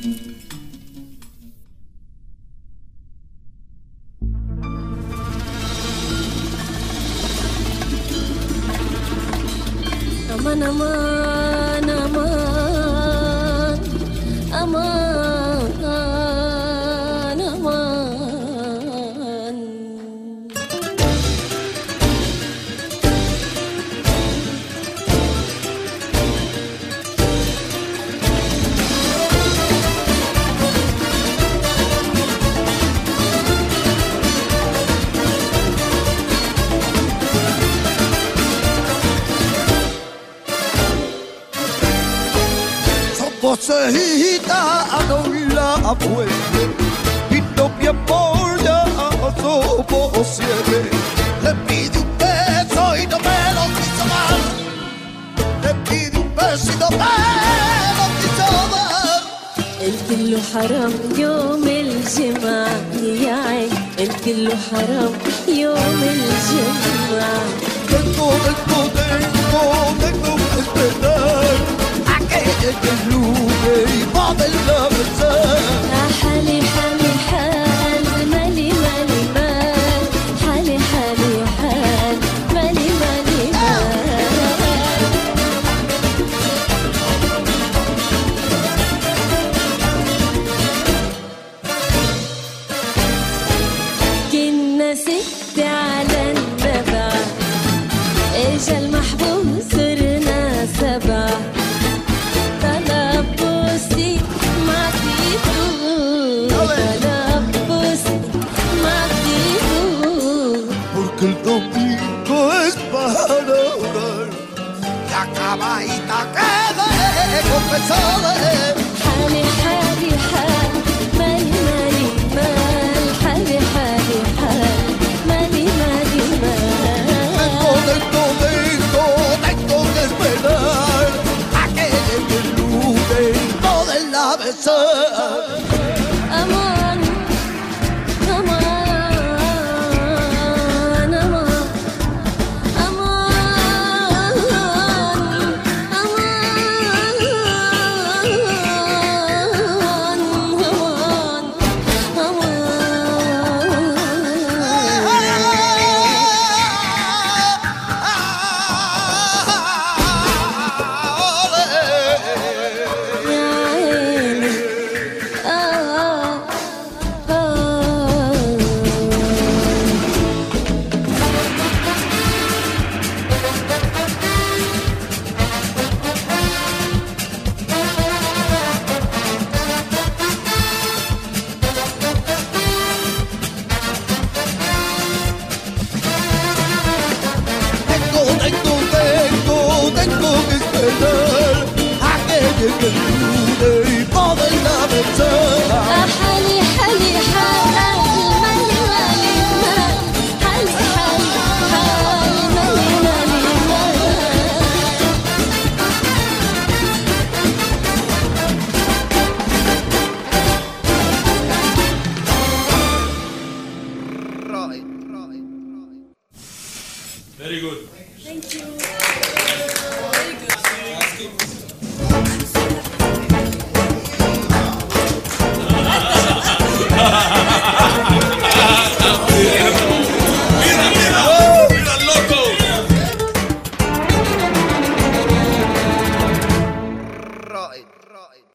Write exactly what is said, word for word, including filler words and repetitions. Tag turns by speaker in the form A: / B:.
A: Aman aman aman aman aman.
B: Vocecita no la puede y no mi amor ya somos siete. Le pide un beso y no me lo quiso dar. Le pide un beso y no me lo quiso dar.
A: الكل حرام يوم الجمعة يا عين، الكل حرام يوم الجمعة.
B: Tengo, tengo, tengo, tengo que esperar a que llegue el lunes y poderla besar.
A: حالي حالي حال مالي مالي مال، حالي حالي حال مالي مالي مال. كنا ست على النبع، اجا المحبوب صرنا سبعة. تلبسي ما فيكو، تلبسي ما فيكو.
B: Porque el domingo es para orar y acabadita quedé confesada.
A: حالي حالي حال مالي مالي مال، حالي حالي حال مالي مالي مال.
B: Tengo, tengo, tengo, tengo que esperar a que llegue el lunes y poderla besar.